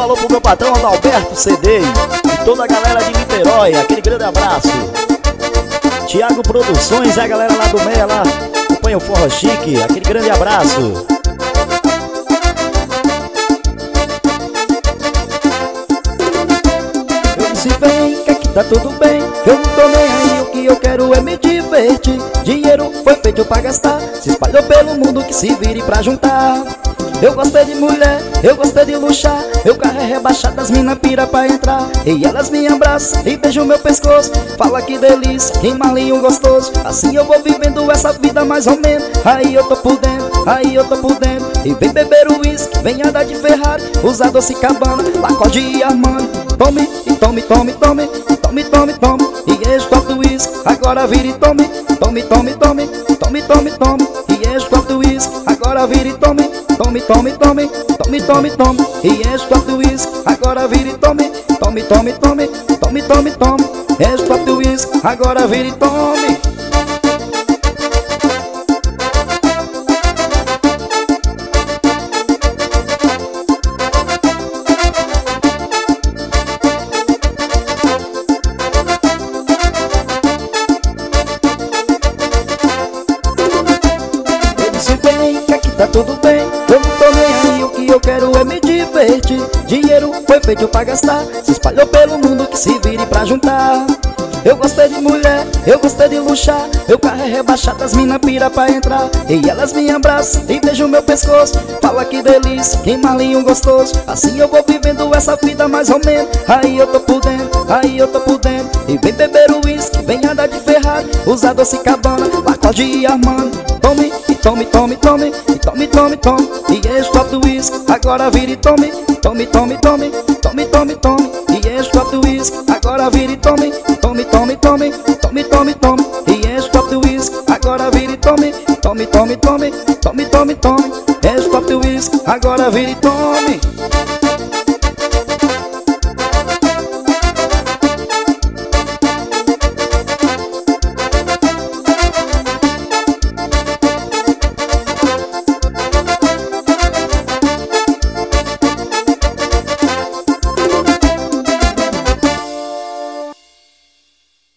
alô pro meu patrão Adalberto CD e toda a galera de Niterói, aquele grande abraço. Thiago Produções, a galera lá do Meia lá, acompanha o Forró Chique, aquele grande abraço. Eu disse vem, que aqui tá tudo bem, eu não tô nem aí, o que eu quero é me divertir. Dinheiro foi feito pra gastar, se espalhou pelo mundo que se vire pra juntar. Eu gostei de mulher, eu gostei de luxar, meu carro é rebaixado, as mina pira pra entrar. E elas me abraçam e beijam meu pescoço, fala que delícia, que malinho gostoso. Assim eu vou vivendo essa vida mais ou menos, aí eu tô por dentro, aí eu tô por dentro. E vem beber o uísque, vem andar de Ferrari, usar Doce Cabana, Lacoste e Armani. Tome, e tome, tome, tome, tome, tome, tome. E enche quatro uísque, agora vira e tome. Tome, tome, tome, tome, tome, tome. E enche quatro uísque, agora vira e tome. Tome, tome, tome, tome, tome, tome. E enche quatro uísque, agora vira e tome. Tome, tome, tome, tome, tome, tome. Enche quatro uísque, agora vira e tome. Tá tudo bem, eu não tô nem aí, o que eu quero é me divertir. Dinheiro foi feito pra gastar, se espalhou pelo mundo que se vire pra juntar. Eu gostei de mulher, eu gostei de luxar, meu carro é rebaixado, as mina pira pra entrar. E elas me abraçam e beijam meu pescoço, fala que delícia, que malinho gostoso. Assim eu vou vivendo essa vida mais ou menos, aí eu tô por dentro, aí eu tô por dentro. E vem beber o uísque, vem andar de Ferrari, usar Doce Cabana, Lacoste e Armani. Tome, e tome, tome, tome, e tome, tome, tome. E enche quatro uísque, agora vira e tome. Tome, tome, tome, tome, tome, tome. E enche quatro uísque, agora vira e tome. Tome, tome, tome, tome, tome, tome. E enche quatro uísque, agora vira e tome. Tome, tome, tome, tome, tome, tome. Enche quatro uísque, agora vira e tome.